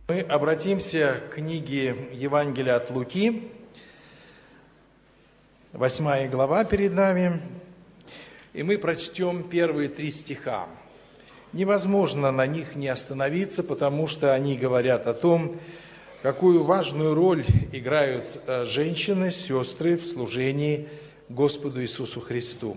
Мы обратимся к книге Евангелия от Луки, 8 глава перед нами, и мы прочтем первые 3 стиха. Невозможно на них не остановиться, потому что они говорят о том, какую важную роль играют женщины, сестры в служении Господу Иисусу Христу.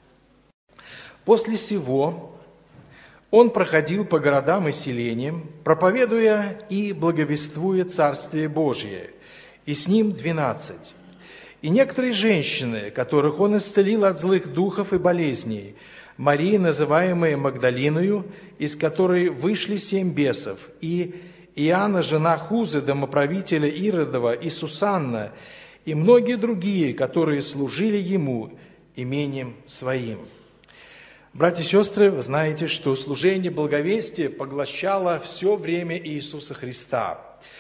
После сего Он проходил по городам и селениям, проповедуя и благовествуя Царствие Божие, и с ним 12. И некоторые женщины, которых Он исцелил от злых духов и болезней, Мария, называемая Магдалиною, из которой вышли 7 бесов, и Иоанна, жена Хузы, домоправителя Иродова, и Сусанна, и многие другие, которые служили Ему имением Своим. Братья и сестры, вы знаете, что служение благовестия поглощало все время Иисуса Христа.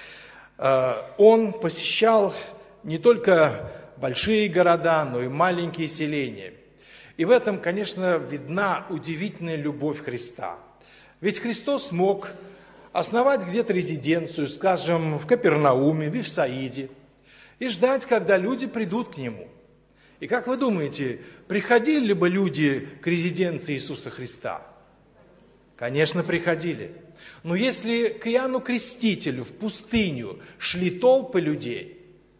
Он посещал не только большие города, но и маленькие селения. И в этом, конечно, видна удивительная любовь Христа. Ведь Христос мог основать где-то резиденцию, скажем, в Капернауме, в Вифсаиде, и ждать, когда люди придут к Нему. И как вы думаете, приходили ли бы люди к резиденции Иисуса Христа? Конечно, приходили. Но если к Иоанну Крестителю в пустыню шли толпы людей,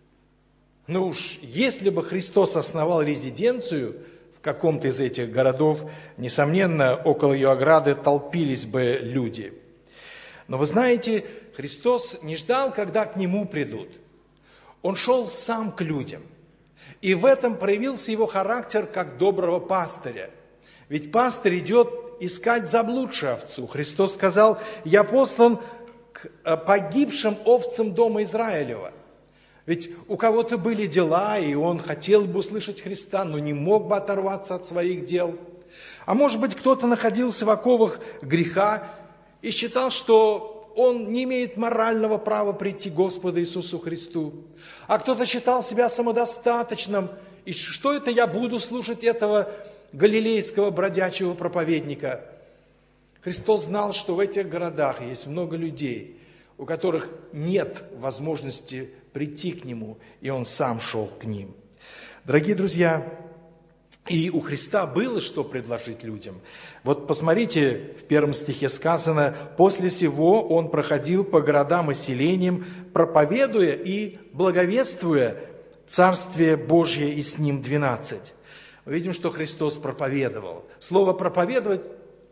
ну уж если бы Христос основал резиденцию в каком-то из этих городов, несомненно, около ее ограды толпились бы люди. Но вы знаете, Христос не ждал, когда к Нему придут. Он шел сам к людям. И в этом проявился Его характер как доброго пастыря. Ведь пастырь идет искать заблудшую овцу. Христос сказал: «Я послан к погибшим овцам дома Израилева». Ведь у кого-то были дела, и он хотел бы услышать Христа, но не мог бы оторваться от своих дел. А может быть, кто-то находился в оковах греха и считал, что он не имеет морального права прийти к Господу Иисусу Христу. А кто-то считал себя самодостаточным. И что это я буду слушать этого галилейского бродячего проповедника? Христос знал, что в этих городах есть много людей, у которых нет возможности прийти к Нему, и Он сам шел к ним. Дорогие друзья, и у Христа было что предложить людям. Вот посмотрите, в 1 стихе сказано: «После сего Он проходил по городам и селениям, проповедуя и благовествуя Царствие Божье, и с Ним 12». Мы видим, что Христос проповедовал. Слово «проповедовать»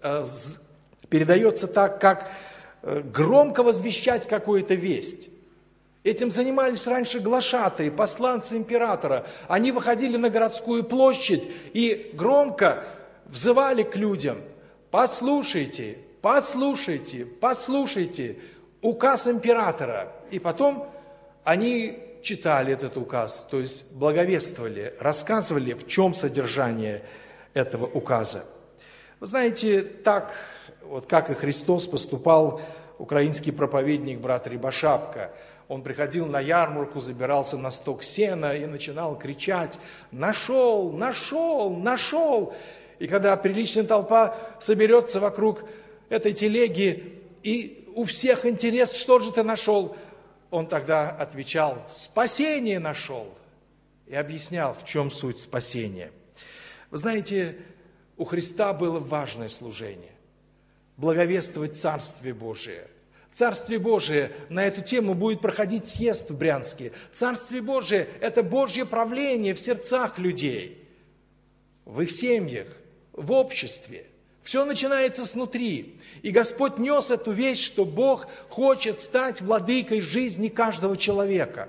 передается так, как громко возвещать какую-то весть. Этим занимались раньше глашатаи, посланцы императора. Они выходили на городскую площадь и громко взывали к людям: «Послушайте, послушайте, послушайте указ императора». И потом они читали этот указ, то есть благовествовали, рассказывали, в чем содержание этого указа. Вы знаете, так, вот как и Христос, поступал украинский проповедник брат Рябошапка. Он приходил на ярмарку, забирался на сток сена и начинал кричать: «Нашел! Нашел! Нашел!» И когда приличная толпа соберется вокруг этой телеги, и у всех интерес: что же ты нашел? Он тогда отвечал: «Спасение нашел!» И объяснял, в чем суть спасения. Вы знаете, у Христа было важное служение – благовествовать Царствие Божие. Царствие Божие, на эту тему будет проходить съезд в Брянске. Царствие Божие – это Божье правление в сердцах людей, в их семьях, в обществе. Все начинается снутри. И Господь нес эту весть, что Бог хочет стать владыкой жизни каждого человека.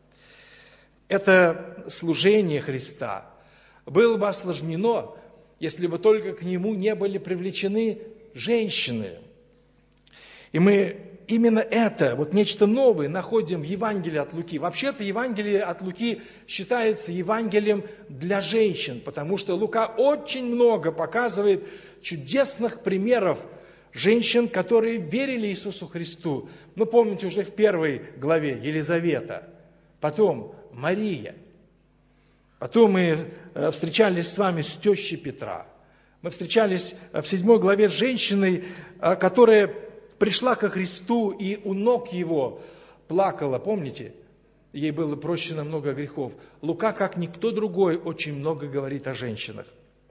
Это служение Христа было бы осложнено, если бы только к Нему не были привлечены женщины. И мы именно это, вот нечто новое, находим в Евангелии от Луки. Вообще-то Евангелие от Луки считается Евангелием для женщин, потому что Лука очень много показывает чудесных примеров женщин, которые верили Иисусу Христу. Ну, помните, уже в 1 главе Елизавета, потом Мария. Потом мы встречались с вами с тещей Петра. Мы встречались в 7 главе с женщиной, которая пришла ко Христу и у ног Его плакала, помните? Ей было прощено много грехов. Лука, как никто другой, очень много говорит о женщинах.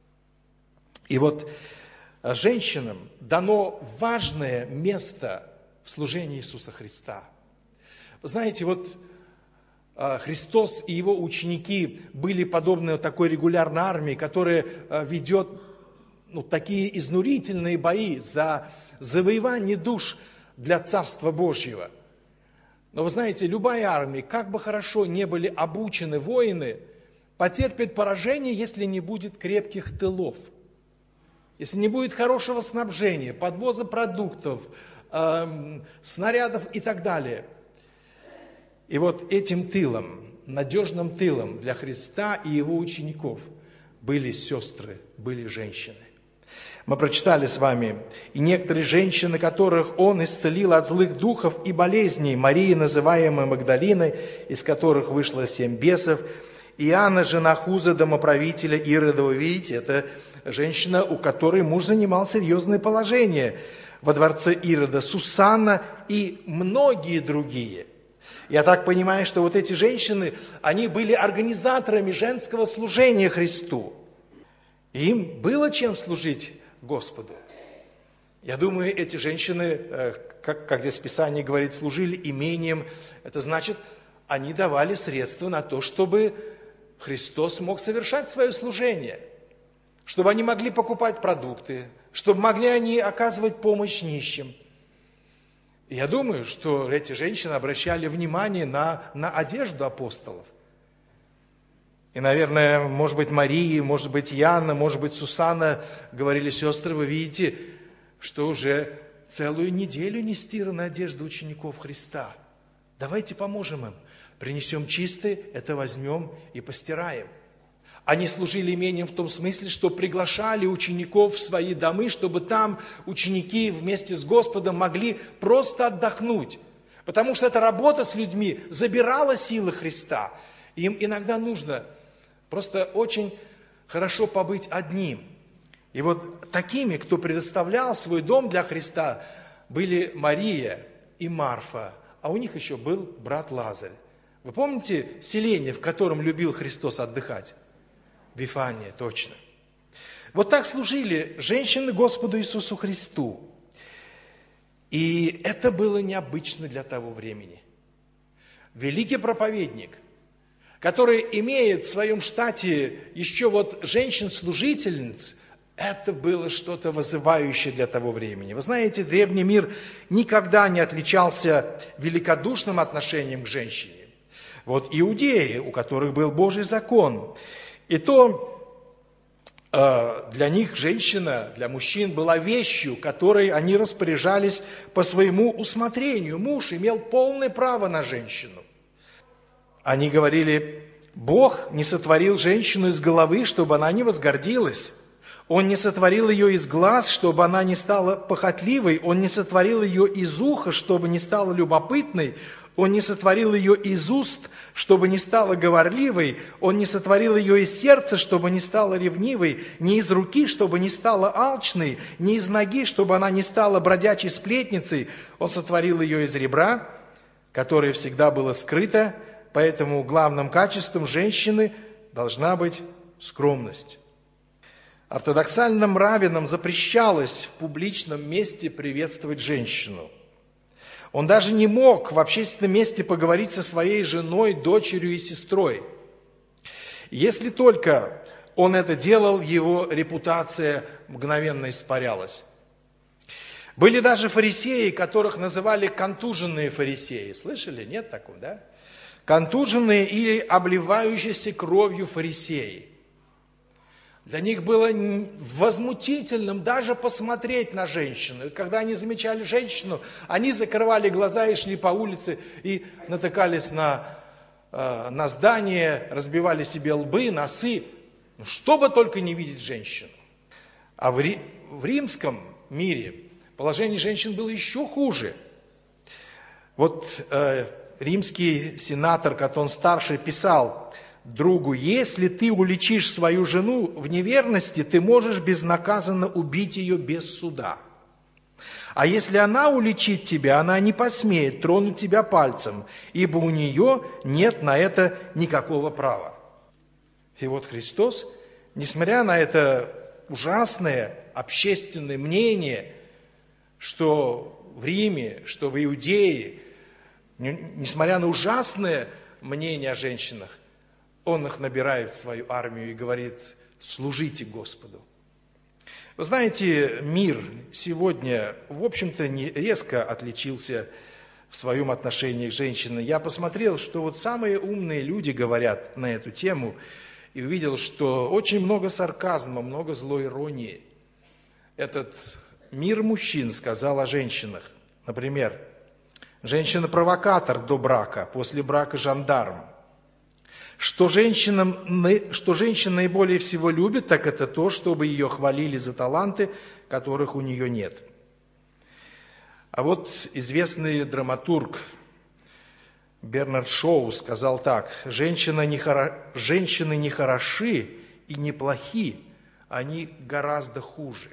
И вот женщинам дано важное место в служении Иисуса Христа. Вы знаете, вот Христос и Его ученики были подобны такой регулярной армии, которая ведет такие изнурительные бои за завоевание душ для Царства Божьего. Но вы знаете, любая армия, как бы хорошо не были обучены воины, потерпит поражение, если не будет крепких тылов, если не будет хорошего снабжения, подвоза продуктов, снарядов и так далее. И вот этим тылом, надежным тылом для Христа и Его учеников были сестры, были женщины. Мы прочитали с вами, и некоторые женщины, которых Он исцелил от злых духов и болезней, Мария, называемая Магдалиной, из которых вышло 7 бесов, и Иоанна, жена Хуза, домоправителя Иродова. Видите, это женщина, у которой муж занимал серьезное положение во дворце Ирода, Сусанна и многие другие. Я так понимаю, что вот эти женщины, они были организаторами женского служения Христу. Им было чем служить Господу. Я думаю, эти женщины, как здесь Писание говорит, служили имением. Это значит, они давали средства на то, чтобы Христос мог совершать свое служение. Чтобы они могли покупать продукты, чтобы могли они оказывать помощь нищим. И я думаю, что эти женщины обращали внимание на одежду апостолов. И, наверное, может быть, Мария, может быть, Иоанна, может быть, Сусанна говорили: сестры, вы видите, что уже целую неделю не стирана одежда учеников Христа. Давайте поможем им. Принесем чистые, это возьмем и постираем. Они служили имением в том смысле, что приглашали учеников в свои домы, чтобы там ученики вместе с Господом могли просто отдохнуть. Потому что эта работа с людьми забирала силы Христа. Им иногда нужно просто очень хорошо побыть одним. И вот такими, кто предоставлял свой дом для Христа, были Мария и Марфа, а у них еще был брат Лазарь. Вы помните селение, в котором любил Христос отдыхать? Вифания, точно. Вот так служили женщины Господу Иисусу Христу. И это было необычно для того времени. Великий проповедник, который имеет в своем штате еще вот женщин-служительниц, это было что-то вызывающее для того времени. Вы знаете, древний мир никогда не отличался великодушным отношением к женщине. Вот иудеи, у которых был Божий закон, и то для них женщина, для мужчин была вещью, которой они распоряжались по своему усмотрению. Муж имел полное право на женщину. Они говорили: Бог не сотворил женщину из головы, чтобы она не возгордилась. Он не сотворил ее из глаз, чтобы она не стала похотливой. Он не сотворил ее из уха, чтобы не стала любопытной. Он не сотворил ее из уст, чтобы не стала говорливой. Он не сотворил ее из сердца, чтобы не стала ревнивой. Не из руки, чтобы не стала алчной. Не из ноги, чтобы она не стала бродячей сплетницей. Он сотворил ее из ребра, которое всегда было скрыто. Поэтому главным качеством женщины должна быть скромность. Ортодоксальным раввинам запрещалось в публичном месте приветствовать женщину. Он даже не мог в общественном месте поговорить со своей женой, дочерью и сестрой. Если только он это делал, его репутация мгновенно испарялась. Были даже фарисеи, которых называли контуженные фарисеи. Слышали? Нет такого, да? Контуженные или обливающиеся кровью фарисеи. Для них было возмутительным даже посмотреть на женщину. И когда они замечали женщину, они закрывали глаза и шли по улице, и натыкались на здания, разбивали себе лбы, носы, чтобы только не видеть женщину. А в римском мире положение женщин было еще хуже. Вот римский сенатор Катон Старший писал другу: если ты уличишь свою жену в неверности, ты можешь безнаказанно убить ее без суда. А если она уличит тебя, она не посмеет тронуть тебя пальцем, ибо у нее нет на это никакого права». И вот Христос, несмотря на это ужасное общественное мнение, что в Риме, что в Иудее, несмотря на ужасное мнение о женщинах, Он их набирает в свою армию и говорит: служите Господу. Вы знаете, мир сегодня, в общем-то, не резко отличился в своем отношении к женщинам. Я посмотрел, что вот самые умные люди говорят на эту тему, и увидел, что очень много сарказма, много злой иронии. Этот мир мужчин сказал о женщинах. Например, женщина-провокатор до брака, после брака жандарм. Что женщина наиболее всего любит, так это то, чтобы ее хвалили за таланты, которых у нее нет. А вот известный драматург Бернард Шоу сказал так: женщины не хороши и не плохи, они гораздо хуже.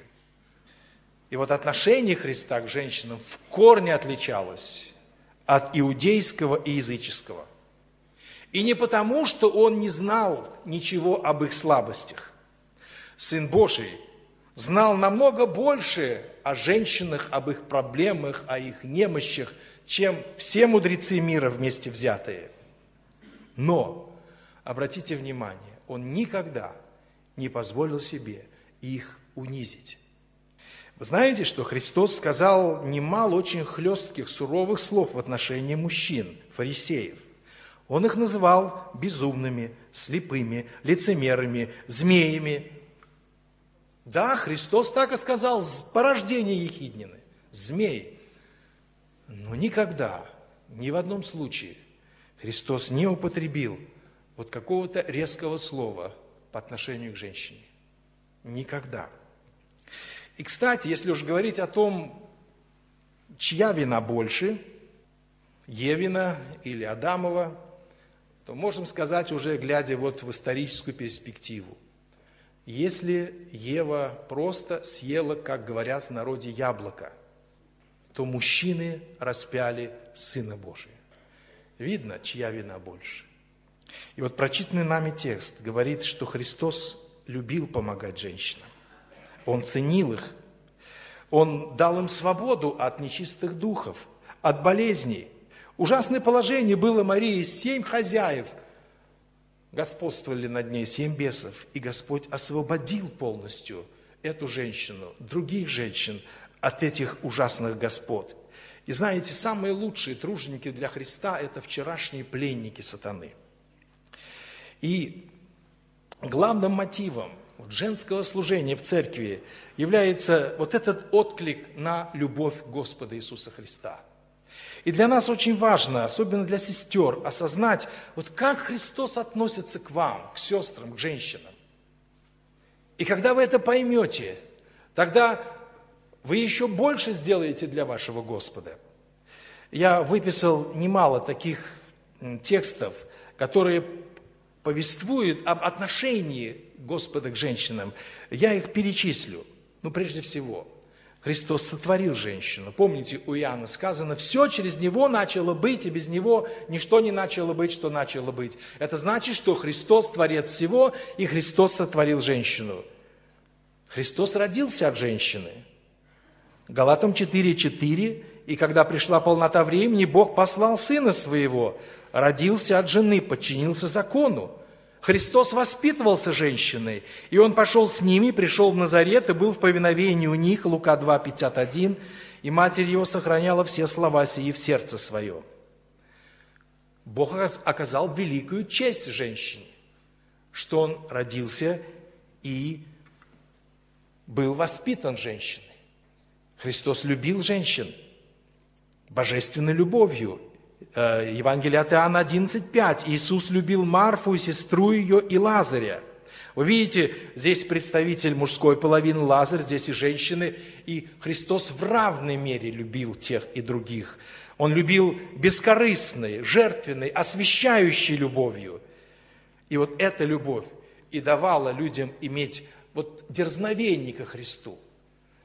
И вот отношение Христа к женщинам в корне отличалось от иудейского и языческого. И не потому, что Он не знал ничего об их слабостях. Сын Божий знал намного больше о женщинах, об их проблемах, о их немощах, чем все мудрецы мира вместе взятые. Но, обратите внимание, Он никогда не позволил себе их унизить. Вы знаете, что Христос сказал немало очень хлестких, суровых слов в отношении мужчин, фарисеев. Он их называл безумными, слепыми, лицемерами, змеями. Да, Христос так и сказал: порождение ехиднины, змей. Но никогда, ни в одном случае Христос не употребил вот какого-то резкого слова по отношению к женщине. Никогда. И, кстати, если уж говорить о том, чья вина больше, Евина или Адамова, то можем сказать, уже глядя вот в историческую перспективу: если Ева просто съела, как говорят в народе, яблоко, то мужчины распяли Сына Божия. Видно, чья вина больше. И вот прочитанный нами текст говорит, что Христос любил помогать женщинам. Он ценил их. Он дал им свободу от нечистых духов, от болезней. Ужасное положение было Марии: 7 хозяев господствовали над ней, 7 бесов. И Господь освободил полностью эту женщину, других женщин от этих ужасных господ. И знаете, самые лучшие труженики для Христа – это вчерашние пленники сатаны. И главным мотивом женского служения в церкви является вот этот отклик на любовь Господа Иисуса Христа. И для нас очень важно, особенно для сестер, осознать, вот как Христос относится к вам, к сестрам, к женщинам. И когда вы это поймете, тогда вы еще больше сделаете для вашего Господа. Я выписал немало таких текстов, которые повествуют об отношении Господа к женщинам. Я их перечислю. Прежде всего, Христос сотворил женщину. Помните, у Иоанна сказано: все через Него начало быть, и без Него ничто не начало быть, что начало быть. Это значит, что Христос творец всего, и Христос сотворил женщину. Христос родился от женщины. Галатам 4:4. И когда пришла полнота времени, Бог послал Сына Своего, родился от жены, подчинился закону. Христос воспитывался женщиной, и Он пошел с ними, пришел в Назарет и был в повиновении у них, Лука 2:51, и матерь Его сохраняла все слова сии в сердце своем. Бог оказал великую честь женщине, что Он родился и был воспитан женщиной. Христос любил женщин божественной любовью. Евангелие от Иоанна 11:5. Иисус любил Марфу и сестру ее и Лазаря. Вы видите, здесь представитель мужской половины Лазарь, здесь и женщины. И Христос в равной мере любил тех и других. Он любил бескорыстной, жертвенной, освящающей любовью. И вот эта любовь и давала людям иметь вот дерзновение ко Христу.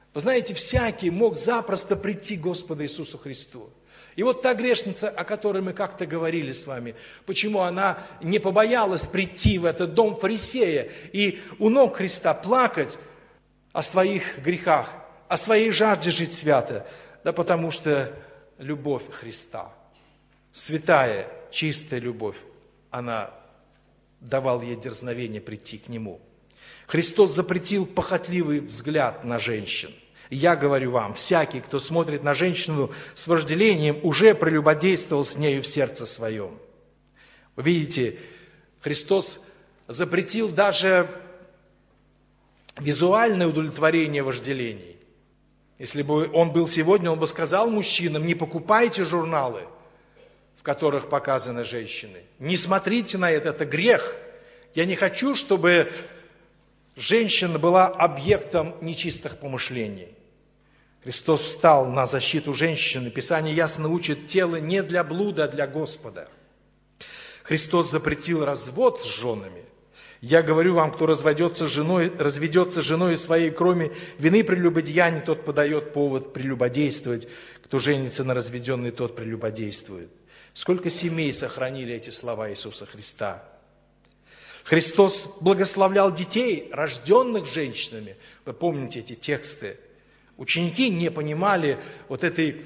Вы знаете, всякий мог запросто прийти к Господу Иисусу Христу. И вот та грешница, о которой мы как-то говорили с вами, почему она не побоялась прийти в этот дом фарисея и у ног Христа плакать о своих грехах, о своей жажде жить свято, да потому что любовь Христа, святая, чистая любовь, она давала ей дерзновение прийти к Нему. Христос запретил похотливый взгляд на женщин. Я говорю вам, всякий, кто смотрит на женщину с вожделением, уже прелюбодействовал с нею в сердце своем. Вы видите, Христос запретил даже визуальное удовлетворение вожделений. Если бы Он был сегодня, Он бы сказал мужчинам: не покупайте журналы, в которых показаны женщины. Не смотрите на это грех. Я не хочу, чтобы женщина была объектом нечистых помышлений. Христос встал на защиту женщины. Писание ясно учит: тело не для блуда, а для Господа. Христос запретил развод с женами. Я говорю вам, кто разведется с женой своей, кроме вины прелюбодеяния, тот подает повод прелюбодействовать. Кто женится на разведенной, тот прелюбодействует. Сколько семей сохранили эти слова Иисуса Христа? Христос благословлял детей, рожденных женщинами. Вы помните эти тексты? Ученики не понимали вот этой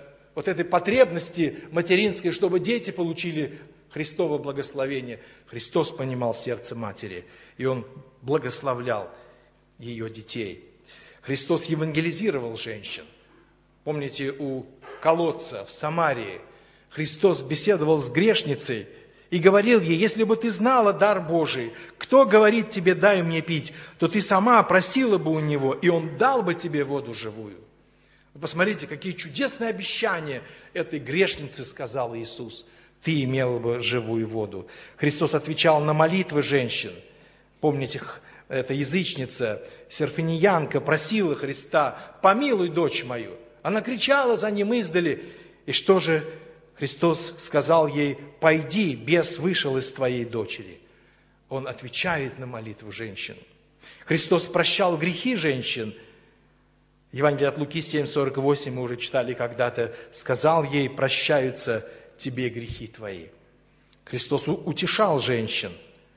потребности материнской, чтобы дети получили Христово благословение. Христос понимал сердце матери, и Он благословлял ее детей. Христос евангелизировал женщин. Помните, у колодца в Самарии Христос беседовал с грешницей и говорил ей: если бы ты знала дар Божий, кто говорит тебе: дай мне пить, то ты сама просила бы у Него, и Он дал бы тебе воду живую. Вы посмотрите, какие чудесные обещания этой грешнице сказал Иисус. Ты имела бы живую воду. Христос отвечал на молитвы женщин. Помните, эта язычница, серфинянка, просила Христа: помилуй дочь мою. Она кричала за Ним издали. И что же Христос сказал ей: пойди, бес вышел из твоей дочери. Он отвечает на молитву женщин. Христос прощал грехи женщин. Евангелие от Луки 7:48 мы уже читали когда-то. Сказал ей: прощаются тебе грехи твои. Христос утешал женщин.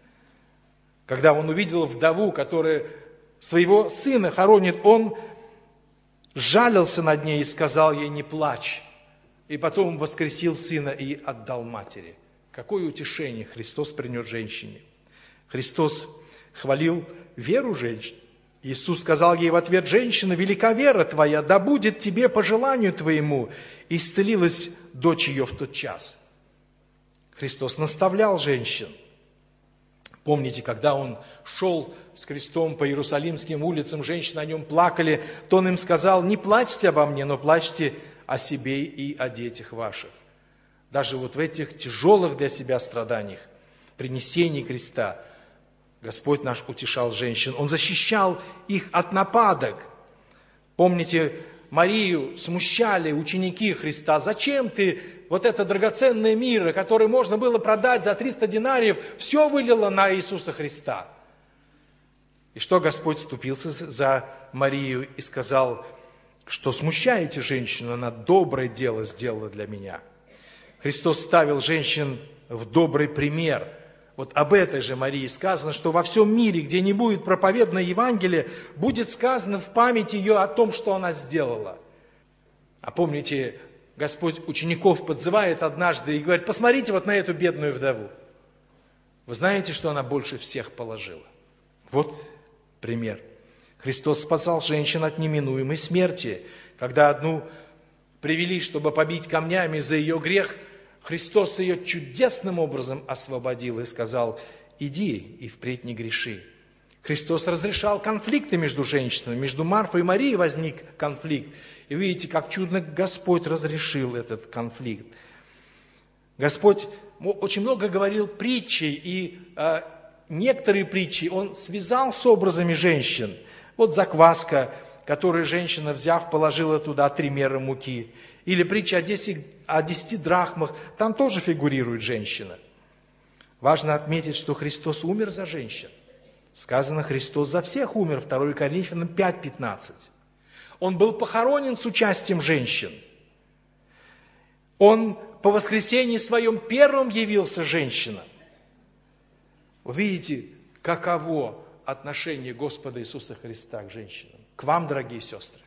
Когда Он увидел вдову, которая своего сына хоронит, Он жалился над ней и сказал ей: не плачь. И потом воскресил сына и отдал матери. Какое утешение Христос принес женщине. Христос хвалил веру женщин. Иисус сказал ей в ответ: женщина, велика вера твоя, да будет тебе по желанию твоему. И исцелилась дочь ее в тот час. Христос наставлял женщин. Помните, когда Он шел с крестом по Иерусалимским улицам, женщины о Нем плакали, то Он им сказал: не плачьте обо мне, но плачьте о себе и о детях ваших. Даже вот в этих тяжелых для себя страданиях, принесении креста, Господь наш утешал женщин. Он защищал их от нападок. Помните, Марию смущали ученики Христа: зачем ты вот это драгоценное миро, которое можно было продать за 300 динариев, все вылила на Иисуса Христа? И что Господь вступился за Марию и сказал: что смущаете женщину, она доброе дело сделала для меня. Христос ставил женщин в добрый пример. Вот об этой же Марии сказано, что во всем мире, где не будет проповедано Евангелие, будет сказано в память ее о том, что она сделала. А помните, Господь учеников подзывает однажды и говорит: посмотрите вот на эту бедную вдову. Вы знаете, что она больше всех положила? Вот пример. Христос спасал женщин от неминуемой смерти. Когда одну привели, чтобы побить камнями за ее грех, Христос ее чудесным образом освободил и сказал: иди и впредь не греши. Христос разрешал конфликты между женщинами. Между Марфой и Марией возник конфликт. И видите, как чудно Господь разрешил этот конфликт. Господь очень много говорил притчей, и некоторые притчи Он связал с образами женщин. Вот закваска, которую женщина, взяв, положила туда 3 меры муки. Или притча о 10 драхмах, там тоже фигурирует женщина. Важно отметить, что Христос умер за женщин. Сказано, Христос за всех умер, 2 Коринфянам 5:15. Он был похоронен с участием женщин. Он по воскресении своем первым явился женщинам. Вы видите, каково отношение Господа Иисуса Христа к женщинам, к вам, дорогие сестры.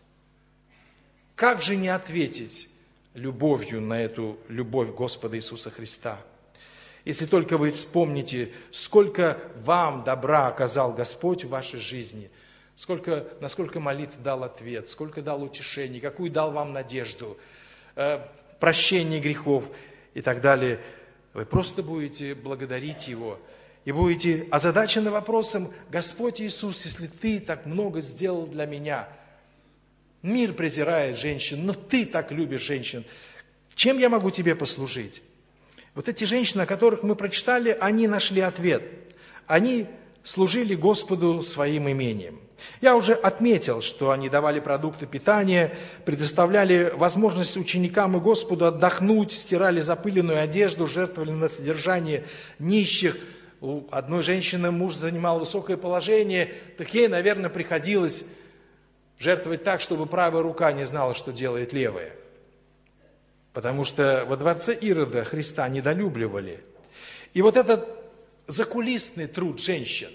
Как же не ответить любовью на эту любовь Господа Иисуса Христа? Если только вы вспомните, сколько вам добра оказал Господь в вашей жизни, насколько молитв дал ответ, сколько дал утешений, какую дал вам надежду, прощение грехов и так далее. Вы просто будете благодарить Его и будете озадачены вопросом: Господь Иисус, если Ты так много сделал для меня, мир презирает женщин, но Ты так любишь женщин, чем я могу Тебе послужить? Вот эти женщины, о которых мы прочитали, они нашли ответ. Они служили Господу своим имением. Я уже отметил, что они давали продукты питания, предоставляли возможность ученикам и Господу отдохнуть, стирали запыленную одежду, жертвовали на содержание нищих. У одной женщины муж занимал высокое положение, так ей, наверное, приходилось жертвовать так, чтобы правая рука не знала, что делает левая. Потому что во дворце Ирода Христа недолюбливали. И вот этот закулисный труд женщин,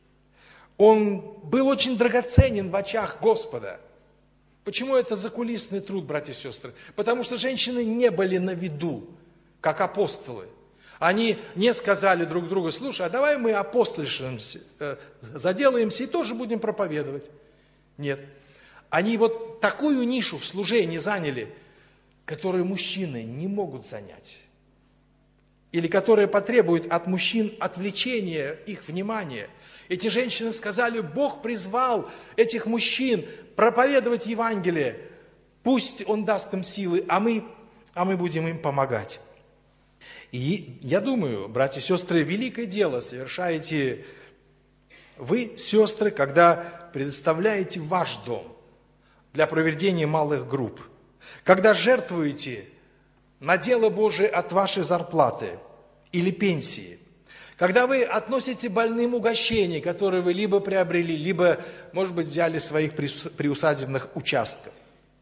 он был очень драгоценен в очах Господа. Почему это закулисный труд, братья и сестры? Потому что женщины не были на виду, как апостолы. Они не сказали друг другу: слушай, а давай мы апостольствуемся, заделаемся и тоже будем проповедовать. Нет. Они вот такую нишу в служении заняли, которую мужчины не могут занять. Или которая потребует от мужчин отвлечения их внимания. Эти женщины сказали: Бог призвал этих мужчин проповедовать Евангелие. Пусть Он даст им силы, а мы будем им помогать. И я думаю, братья и сестры, великое дело совершаете вы, сестры, когда предоставляете ваш дом для проведения малых групп. Когда жертвуете на дело Божие от вашей зарплаты или пенсии. Когда вы относите больным угощения, которые вы либо приобрели, либо, может быть, взяли своих приусадебных участков.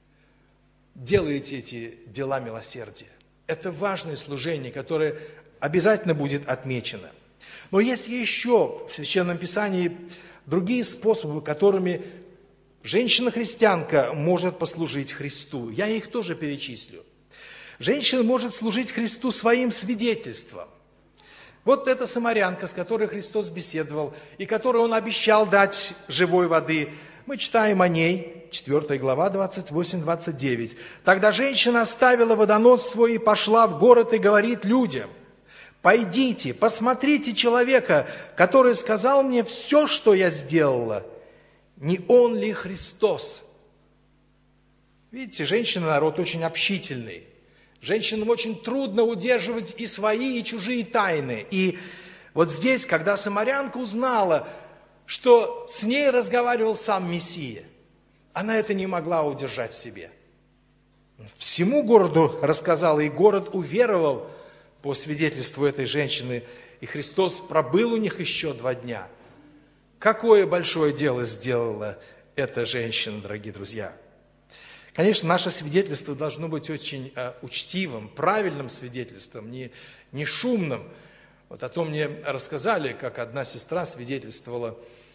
Делаете эти дела милосердия. Это важное служение, которое обязательно будет отмечено. Но есть еще в Священном Писании другие способы, которыми женщина-христианка может послужить Христу. Я их тоже перечислю. Женщина может служить Христу своим свидетельством. Вот эта самарянка, с которой Христос беседовал, и которой Он обещал дать живой воды. Мы читаем о ней, 4 глава, 28-29. «Тогда женщина оставила водонос свой и пошла в город и говорит людям: пойдите, посмотрите человека, который сказал мне все, что я сделала. Не Он ли Христос?» Видите, женщина народ очень общительный. Женщинам очень трудно удерживать и свои, и чужие тайны. И вот здесь, когда самарянка узнала, что с ней разговаривал сам Мессия, она это не могла удержать в себе. Всему городу рассказала, и город уверовал по свидетельству этой женщины. И Христос пробыл у них еще 2 дня. Какое большое дело сделала эта женщина, дорогие друзья. Конечно, наше свидетельство должно быть очень учтивым, правильным свидетельством, не шумным. Вот о том мне рассказали, как одна сестра свидетельствовала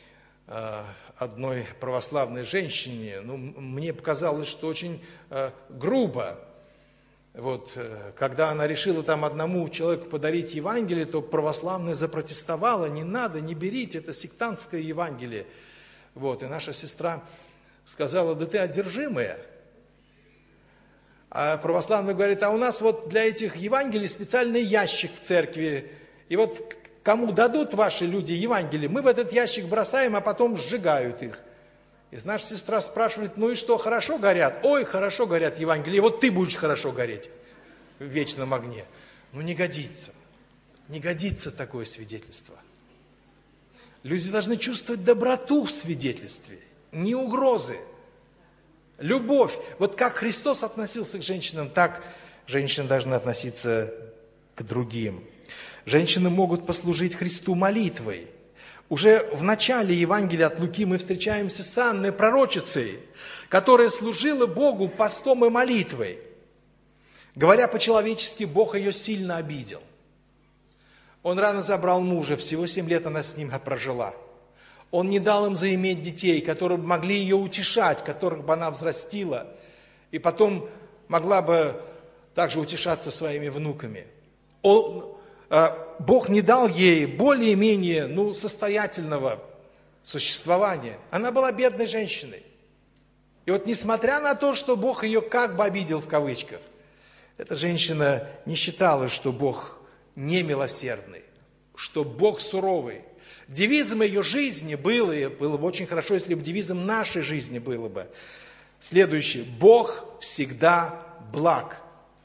одной православной женщине. Мне показалось, что очень грубо. Вот, когда она решила там одному человеку подарить Евангелие, то православная запротестовала: не надо, не берите, это сектантское Евангелие. Вот, и наша сестра сказала: да ты одержимая. А православный говорит: а у нас вот для этих Евангелий специальный ящик в церкви. И вот кому дадут ваши люди Евангелие, мы в этот ящик бросаем, а потом сжигают их. И наша сестра спрашивает: ну и что, хорошо горят? Ой, хорошо горят Евангелия, вот ты будешь хорошо гореть в вечном огне. Не годится. Не годится такое свидетельство. Люди должны чувствовать доброту в свидетельстве, не угрозы. Любовь. Вот как Христос относился к женщинам, так женщины должны относиться к другим. Женщины могут послужить Христу молитвой. Уже в начале Евангелия от Луки мы встречаемся с Анной, пророчицей, которая служила Богу постом и молитвой. Говоря по-человечески, Бог ее сильно обидел. Он рано забрал мужа, всего 7 лет она с ним прожила. Он не дал им заиметь детей, которые бы могли ее утешать, которых бы она взрастила, и потом могла бы также утешаться своими внуками. Бог не дал ей более-менее состоятельного существования. Она была бедной женщиной. И вот несмотря на то, что Бог ее как бы обидел в кавычках, эта женщина не считала, что Бог не милосердный, что Бог суровый. Девизом ее жизни было бы очень хорошо, если бы девизом нашей жизни было бы следующее: Бог всегда благ.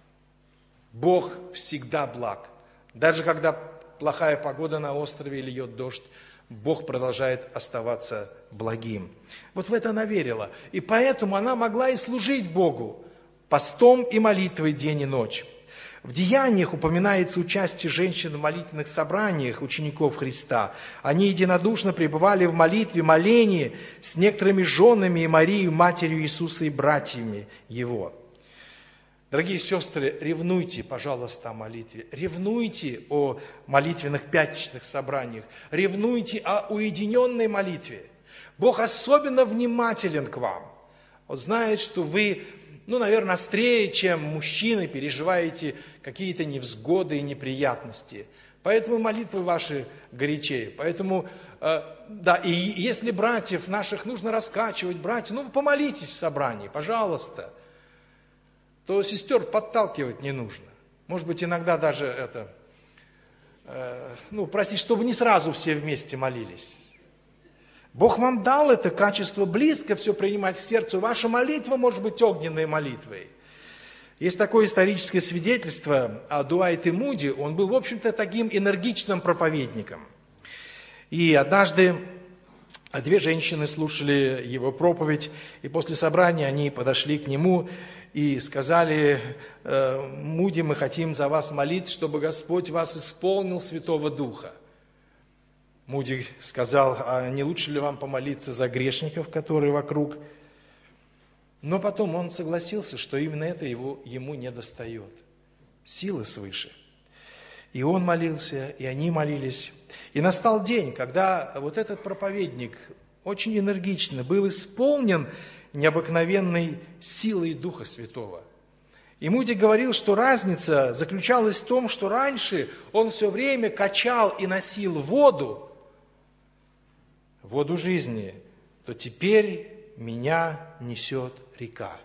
Бог всегда благ. Даже когда плохая погода на острове или льет дождь, Бог продолжает оставаться благим. Вот в это она верила. И поэтому она могла и служить Богу постом и молитвой день и ночь. В Деяниях упоминается участие женщин в молитвенных собраниях учеников Христа. Они единодушно пребывали в молитве, молении с некоторыми женами и Марией, матерью Иисуса и братьями Его. Дорогие сестры, ревнуйте, пожалуйста, о молитве. Ревнуйте о молитвенных пятничных собраниях. Ревнуйте о уединенной молитве. Бог особенно внимателен к вам. Он знает, что вы, наверное, острее, чем мужчины, переживаете какие-то невзгоды и неприятности. Поэтому молитвы ваши горячее. Поэтому, и если братьев наших нужно раскачивать, братья, помолитесь в собрании, пожалуйста. То сестер подталкивать не нужно. Может быть, иногда даже просить, чтобы не сразу все вместе молились. Бог вам дал это качество близко все принимать к сердцу. Ваша молитва может быть огненной молитвой. Есть такое историческое свидетельство о Дуайте Муди. Он был, в общем-то, таким энергичным проповедником. И однажды 2 женщины слушали его проповедь, и после собрания они подошли к нему и сказали: Муди, мы хотим за вас молиться, чтобы Господь вас исполнил Святого Духа. Муди сказал: а не лучше ли вам помолиться за грешников, которые вокруг? Но потом он согласился, что именно это ему недостает. Силы свыше. И он молился, и они молились. И настал день, когда вот этот проповедник очень энергично был исполнен необыкновенной силой Духа Святого. И Муди говорил, что разница заключалась в том, что раньше он все время качал и носил воду жизни, то теперь меня несет река.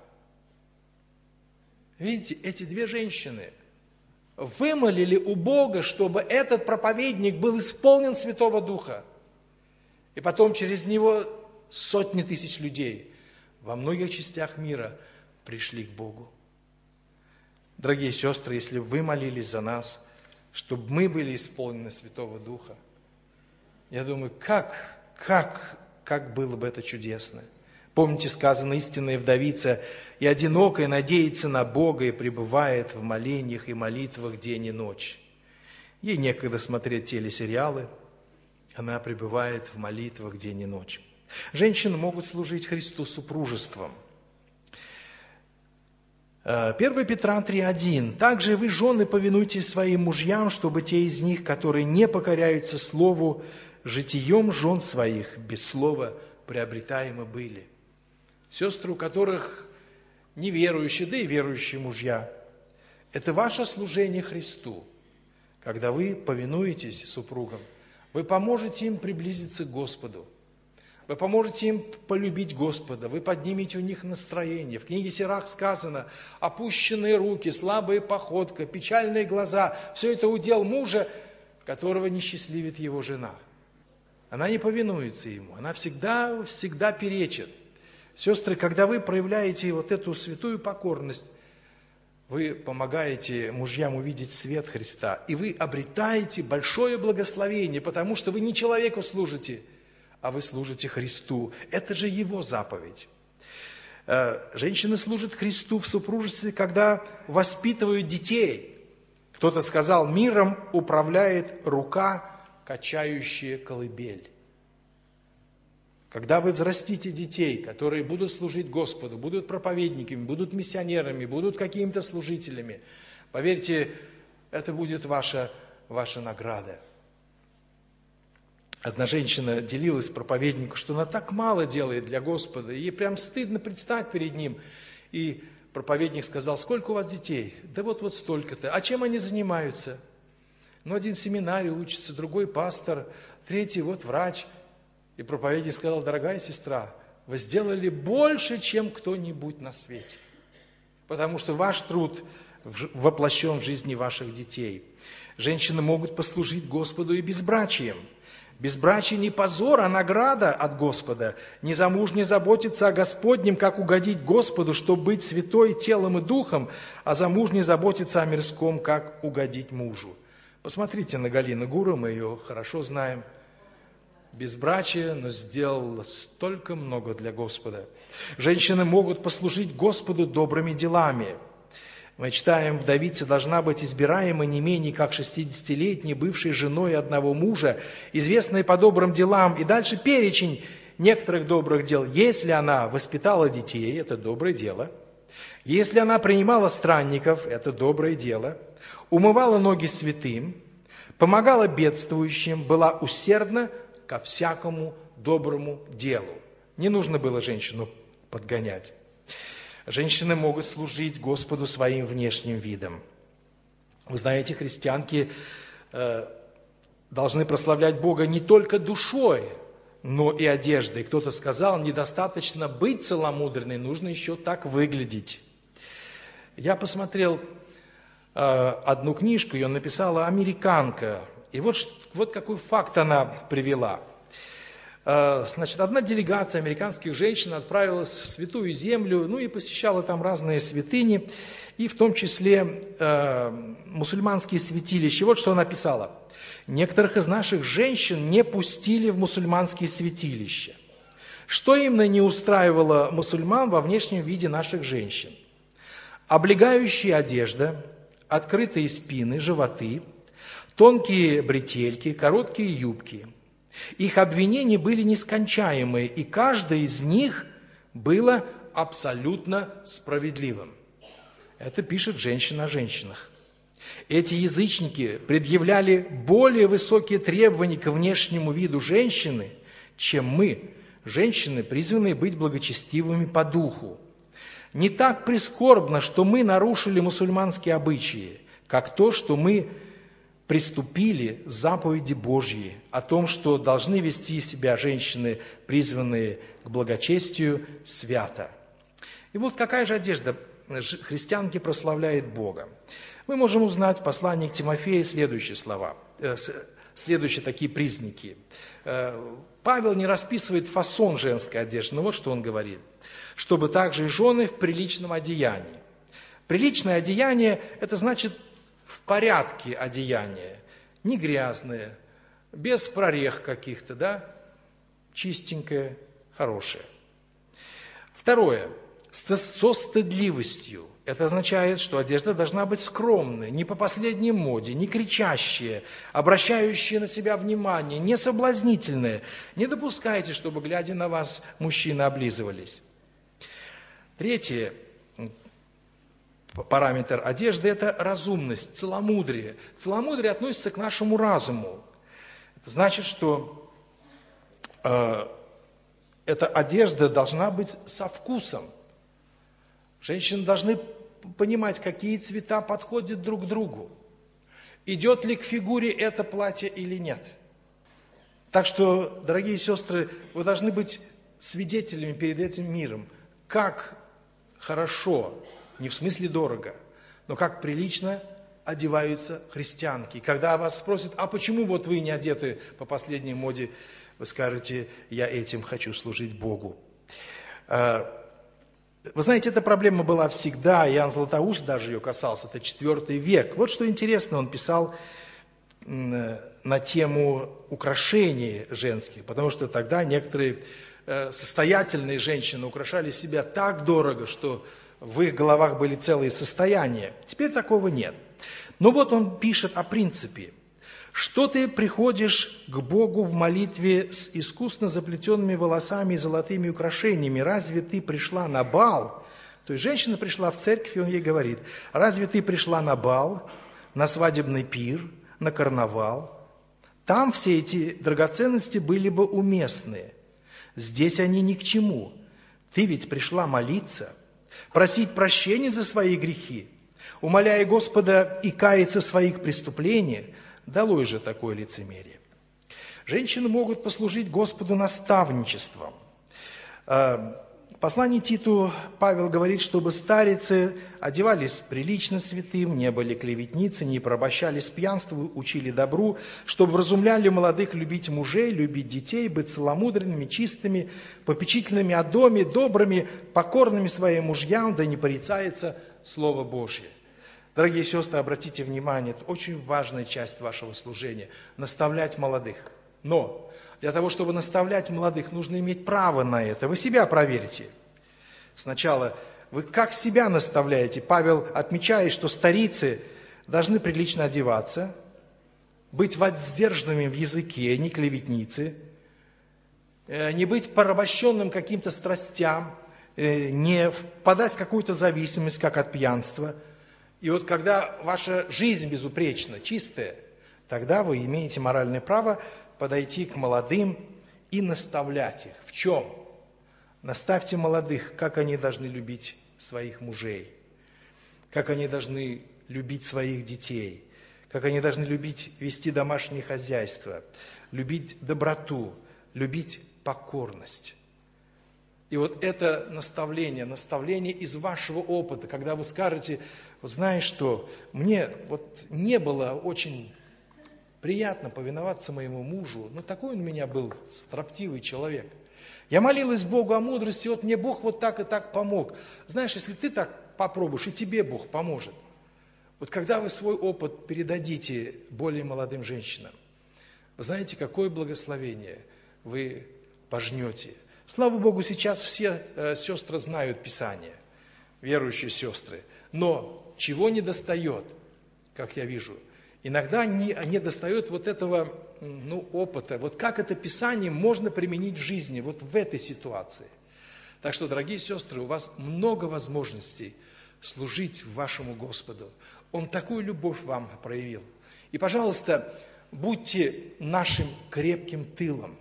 Видите, эти 2 женщины вымолили у Бога, чтобы этот проповедник был исполнен Святого Духа. И потом через него сотни тысяч людей во многих частях мира пришли к Богу. Дорогие сестры, если вы молились за нас, чтобы мы были исполнены Святого Духа, я думаю, как было бы это чудесно. Помните, сказано: истинная вдовица и одинокая надеется на Бога и пребывает в молениях и молитвах день и ночь. Ей некогда смотреть телесериалы, она пребывает в молитвах день и ночь. Женщины могут служить Христу супружеством. 1 Петра 3:1. «Также вы, жены, повинуйтесь своим мужьям, чтобы те из них, которые не покоряются слову, житием жен своих без слова приобретаемы были». Сестры, у которых неверующие, да и верующие мужья, это ваше служение Христу. Когда вы повинуетесь супругам, вы поможете им приблизиться к Господу. Вы поможете им полюбить Господа, вы поднимете у них настроение. В книге Сирах сказано: опущенные руки, слабая походка, печальные глаза. Все это удел мужа, которого не счастливит его жена. Она не повинуется ему, она всегда перечит. Сестры, когда вы проявляете вот эту святую покорность, вы помогаете мужьям увидеть свет Христа, и вы обретаете большое благословение, потому что вы не человеку служите, а вы служите Христу. Это же Его заповедь. Женщины служат Христу в супружестве, когда воспитывают детей. Кто-то сказал: миром управляет рука, качающая колыбель. когда вы взрастите детей, которые будут служить Господу, будут проповедниками, будут миссионерами, будут какими-то служителями, поверьте, это будет ваша награда. Одна женщина делилась проповеднику, что она так мало делает для Господа, ей прям стыдно предстать перед Ним. И проповедник сказал: сколько у вас детей? Да вот столько-то. А чем они занимаются? Ну, один в семинаре учится, другой пастор, третий вот врач. И проповедник сказал: дорогая сестра, вы сделали больше, чем кто-нибудь на свете. Потому что ваш труд воплощен в жизни ваших детей. Женщины могут послужить Господу и безбрачием. Безбрачие не позор, а награда от Господа. Незамужний заботится о Господнем, как угодить Господу, чтобы быть святой телом и духом, а замужний заботится о мирском, как угодить мужу. Посмотрите на Галину Гуру, мы ее хорошо знаем. Безбрачие, но сделала столько много для Господа. Женщины могут послужить Господу добрыми делами. Мы читаем, вдовица должна быть избираема не менее как 60-летней, бывшей женой одного мужа, известной по добрым делам. И дальше перечень некоторых добрых дел. Если она воспитала детей, это доброе дело. Если она принимала странников, это доброе дело. Умывала ноги святым, помогала бедствующим, была усердна ко всякому доброму делу. Не нужно было женщину подгонять. Женщины могут служить Господу своим внешним видом. Вы знаете, христианки должны прославлять Бога не только душой, но и одеждой. Кто-то сказал, недостаточно быть целомудренной, нужно еще так выглядеть. Я посмотрел одну книжку, ее написала американка. И вот какой факт она привела. Значит, одна делегация американских женщин отправилась в Святую Землю, и посещала там разные святыни, и в том числе мусульманские святилища. Вот что она писала. Некоторых из наших женщин не пустили в мусульманские святилища. Что именно не устраивало мусульман во внешнем виде наших женщин? Облегающая одежда, открытые спины, животы, тонкие бретельки, короткие юбки. Их обвинения были нескончаемые, и каждое из них было абсолютно справедливым. Это пишет женщина о женщинах. Эти язычники предъявляли более высокие требования к внешнему виду женщины, чем мы, женщины, призванные быть благочестивыми по духу. Не так прискорбно, что мы нарушили мусульманские обычаи, как то, что мы приступили заповеди Божьи о том, что должны вести себя женщины, призванные к благочестию, свято. И вот какая же одежда христианки прославляет Бога? Мы можем узнать в послании к Тимофею следующие слова, следующие такие признаки. Павел не расписывает фасон женской одежды, но вот что он говорит. Чтобы также и жены в приличном одеянии. Приличное одеяние – это значит в порядке одеяния, не грязное, без прорех каких-то, да, чистенькое, хорошее. Второе, со стыдливостью. Это означает, что одежда должна быть скромной, не по последней моде, не кричащая, обращающая на себя внимание, не соблазнительная. Не допускайте, чтобы, глядя на вас, мужчины облизывались. Третье. Параметр одежды – это разумность, целомудрие. Целомудрие относится к нашему разуму. Это значит, что эта одежда должна быть со вкусом. Женщины должны понимать, какие цвета подходят друг к другу. Идет ли к фигуре это платье или нет. Так что, дорогие сестры, вы должны быть свидетелями перед этим миром, как хорошо, не в смысле дорого, но как прилично одеваются христианки. И когда вас спросят, а почему вот вы не одеты по последней моде, вы скажете, я этим хочу служить Богу. Вы знаете, эта проблема была всегда, Иоанн Златоуст даже ее касался, это IV век. Вот что интересно, он писал на тему украшений женских, потому что тогда некоторые состоятельные женщины украшали себя так дорого, что в их головах были целые состояния. Теперь такого нет. Но вот он пишет о принципе. Что ты приходишь к Богу в молитве с искусно заплетенными волосами и золотыми украшениями? Разве ты пришла на бал? То есть женщина пришла в церковь, и он ей говорит: разве ты пришла на бал, на свадебный пир, на карнавал? Там все эти драгоценности были бы уместны. Здесь они ни к чему. Ты ведь пришла молиться, просить прощения за свои грехи, умоляя Господа и каяться в своих преступлениях. Долой же такое лицемерие. Женщины могут послужить Господу наставничеством. В послании Титу Павел говорит, чтобы старицы одевались прилично святым, не были клеветницы, не порабощались пьянству, учили добру, чтобы вразумляли молодых любить мужей, любить детей, быть целомудренными, чистыми, попечительными о доме, добрыми, покорными своим мужьям, да не порицается Слово Божье. Дорогие сестры, обратите внимание, это очень важная часть вашего служения – наставлять молодых. Но для того, чтобы наставлять молодых, нужно иметь право на это. Вы себя проверьте. Сначала вы как себя наставляете? Павел отмечает, что старицы должны прилично одеваться, быть воздержанными в языке, не клеветницы, не быть порабощенным каким-то страстям, не впадать в какую-то зависимость, как от пьянства. И вот когда ваша жизнь безупречна, чистая, тогда вы имеете моральное право подойти к молодым и наставлять их. В чем? Наставьте молодых, как они должны любить своих мужей, как они должны любить своих детей, как они должны любить вести домашнее хозяйство, любить доброту, любить покорность. И вот это наставление из вашего опыта, когда вы скажете: вот знаешь что, мне вот не было очень приятно повиноваться моему мужу, но такой он у меня был строптивый человек. Я молилась Богу о мудрости, вот мне Бог вот так и так помог. Знаешь, если ты так попробуешь, и тебе Бог поможет. Вот когда вы свой опыт передадите более молодым женщинам, вы знаете, какое благословение вы пожнете. Слава Богу, сейчас все сестры знают Писание, верующие сестры. Но чего не достает, как я вижу? Иногда не достает вот этого опыта. Вот как это Писание можно применить в жизни, вот в этой ситуации. Так что, дорогие сестры, у вас много возможностей служить вашему Господу. Он такую любовь вам проявил. И, пожалуйста, будьте нашим крепким тылом.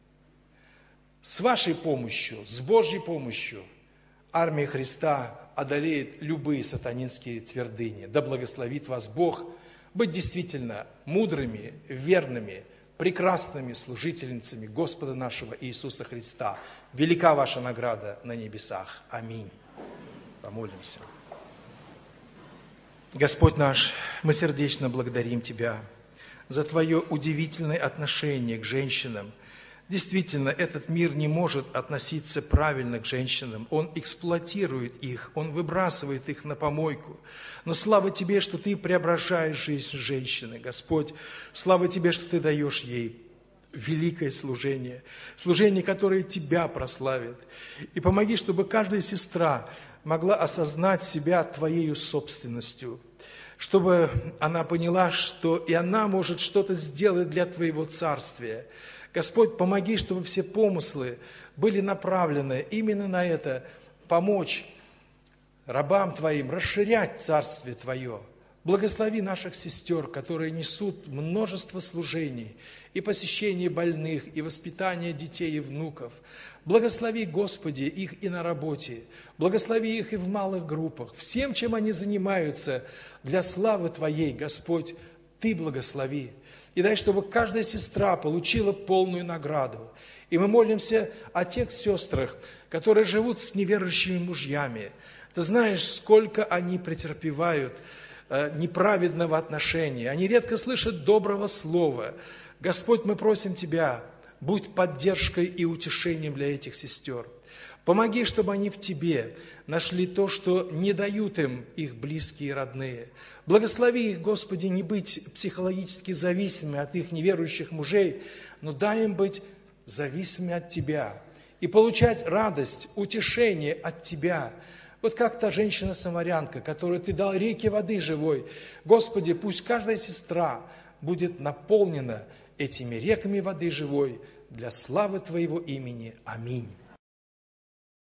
С вашей помощью, с Божьей помощью армия Христа одолеет любые сатанинские твердыни. Да благословит вас Бог быть действительно мудрыми, верными, прекрасными служительницами Господа нашего Иисуса Христа. Велика ваша награда на небесах. Аминь. Помолимся. Господь наш, мы сердечно благодарим Тебя за Твое удивительное отношение к женщинам. Действительно, этот мир не может относиться правильно к женщинам. Он эксплуатирует их, он выбрасывает их на помойку. Но слава Тебе, что Ты преображаешь жизнь женщины, Господь. Слава Тебе, что Ты даешь ей великое служение, которое Тебя прославит. И помоги, чтобы каждая сестра могла осознать себя Твоею собственностью, чтобы она поняла, что и она может что-то сделать для Твоего царствия. Господь, помоги, чтобы все помыслы были направлены именно на это, помочь рабам Твоим расширять Царствие Твое. Благослови наших сестер, которые несут множество служений, и посещение больных, и воспитание детей и внуков. Благослови, Господи, их и на работе, благослови их и в малых группах, всем, чем они занимаются для славы Твоей, Господь, Ты благослови. И дай, чтобы каждая сестра получила полную награду. И мы молимся о тех сестрах, которые живут с неверующими мужьями. Ты знаешь, сколько они претерпевают неправедного отношения. Они редко слышат доброго слова. Господь, мы просим Тебя, будь поддержкой и утешением для этих сестер. Помоги, чтобы они в Тебе нашли то, что не дают им их близкие и родные. Благослови их, Господи, не быть психологически зависимыми от их неверующих мужей, но дай им быть зависимыми от Тебя и получать радость, утешение от Тебя. Вот как та женщина-самарянка, которой Ты дал реки воды живой. Господи, пусть каждая сестра будет наполнена этими реками воды живой для славы Твоего имени. Аминь.